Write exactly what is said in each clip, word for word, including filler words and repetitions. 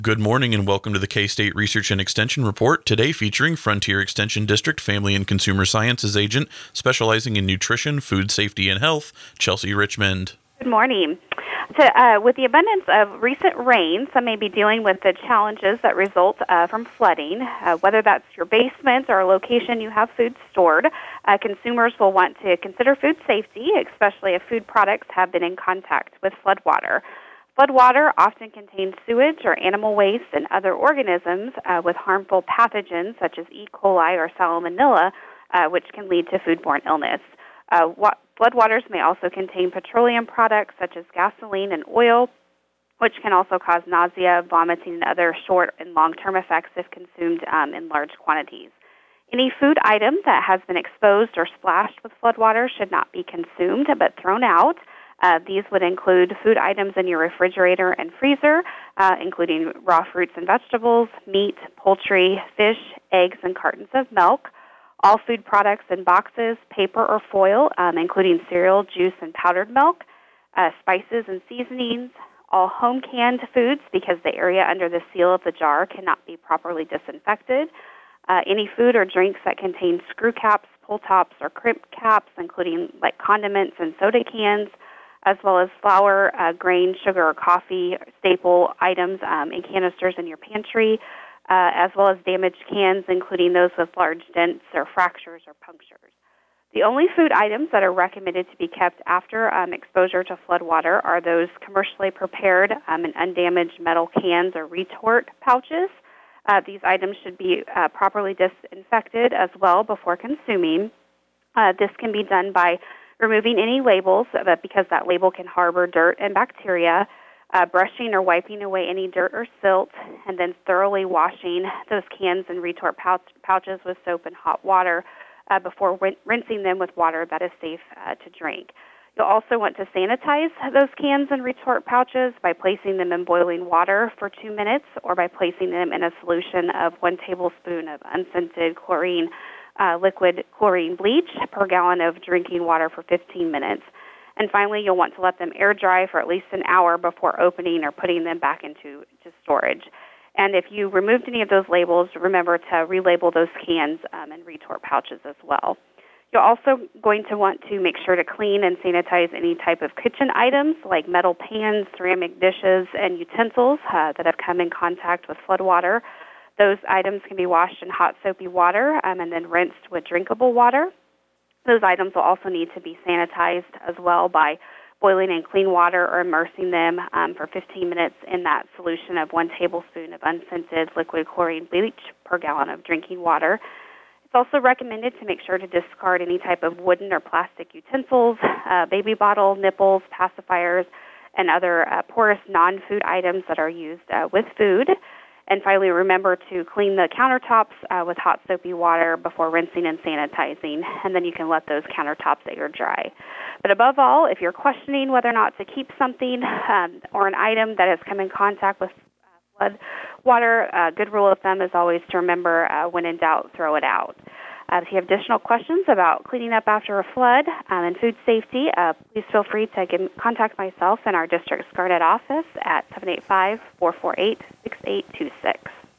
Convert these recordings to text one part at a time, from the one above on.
Good morning and welcome to the K-State Research and Extension Report, today featuring Frontier Extension District Family and Consumer Sciences Agent specializing in nutrition, food safety, and health, Chelsea Richmond. Good morning. So, uh, with the abundance of recent rain, some may be dealing with the challenges that result uh, from flooding. Uh, whether that's your basement or a location you have food stored, uh, consumers will want to consider food safety, especially if food products have been in contact with floodwater. Floodwater often contains sewage or animal waste and other organisms uh, with harmful pathogens such as E. coli or salmonella, uh, which can lead to foodborne illness. Uh, wa- floodwaters may also contain petroleum products such as gasoline and oil, which can also cause nausea, vomiting, and other short and long-term effects if consumed um, in large quantities. Any food item that has been exposed or splashed with floodwater should not be consumed but thrown out. Uh, these would include food items in your refrigerator and freezer, uh, including raw fruits and vegetables, meat, poultry, fish, eggs, and cartons of milk. All food products in boxes, paper, or foil, um, including cereal, juice, and powdered milk, uh, spices and seasonings. All home canned foods, because the area under the seal of the jar cannot be properly disinfected. Uh, any food or drinks that contain screw caps, pull tops, or crimp caps, including like condiments and soda cans, as well as flour, uh, grain, sugar, or coffee staple items um, in canisters in your pantry, uh, as well as damaged cans, including those with large dents or fractures or punctures. The only food items that are recommended to be kept after um, exposure to floodwater are those commercially prepared um, and undamaged metal cans or retort pouches. Uh, these items should be uh, properly disinfected as well before consuming. Uh, this can be done by removing any labels, but because that label can harbor dirt and bacteria, uh, brushing or wiping away any dirt or silt, and then thoroughly washing those cans and retort pouch- pouches with soap and hot water uh, before rin- rinsing them with water that is safe uh, to drink. You'll also want to sanitize those cans and retort pouches by placing them in boiling water for two minutes or by placing them in a solution of one tablespoon of unscented chlorine Uh, liquid chlorine bleach per gallon of drinking water for fifteen minutes. And finally, you'll want to let them air dry for at least an hour before opening or putting them back into to storage. And if you removed any of those labels, remember to relabel those cans um, and retort pouches as well. You're also going to want to make sure to clean and sanitize any type of kitchen items like metal pans, ceramic dishes, and utensils uh, that have come in contact with floodwater. Those items can be washed in hot soapy water um, and then rinsed with drinkable water. Those items will also need to be sanitized as well by boiling in clean water or immersing them um, for fifteen minutes in that solution of one tablespoon of unscented liquid chlorine bleach per gallon of drinking water. It's also recommended to make sure to discard any type of wooden or plastic utensils, uh, baby bottle, nipples, pacifiers, and other uh, porous non-food items that are used uh, with food. And finally, remember to clean the countertops uh, with hot soapy water before rinsing and sanitizing, and then you can let those countertops air dry. But above all, if you're questioning whether or not to keep something um, or an item that has come in contact with uh, flood water, a good rule of thumb is always to remember, uh, when in doubt, throw it out. Uh, if you have additional questions about cleaning up after a flood um, and food safety, uh, please feel free to give, contact myself in our district's Garnett office at seven eight five, four four eight, six eight two six.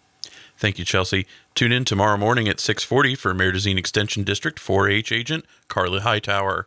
Thank you, Chelsea. Tune in tomorrow morning at six forty for Mare Extension District four H agent Carla Hightower.